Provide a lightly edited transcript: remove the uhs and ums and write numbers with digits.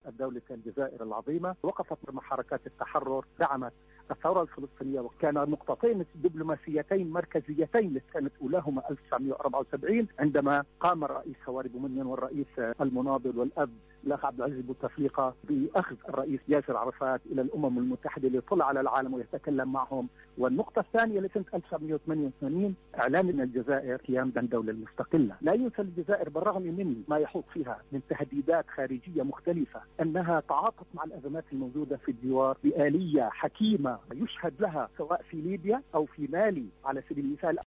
الدولة الجزائر العظيمة، وقفت مع حركات التحرر، دعمت الثورة الفلسطينية، وكان نقطتين دبلوماسيتين مركزيتين كانت أولاهما 1974 عندما قام الرئيس هواري بومدين والرئيس المناضل والأب الأخ عبد العزيز بوتفليقة بأخذ الرئيس ياسر عرفات إلى الأمم المتحدة ليطلع على العالم ويتكلم معهم. والنقطة الثانية لسنة 1988 إعلان من الجزائر قيام بالدولة المستقلة. لا ينسى الجزائر بالرغم من ما يحوط فيها من تهديدات خارجية مختلفة أنها تعاطت مع الأزمات الموجودة في الجوار بآلية حكيمة يشهد لها سواء في ليبيا أو في مالي على سبيل المثال.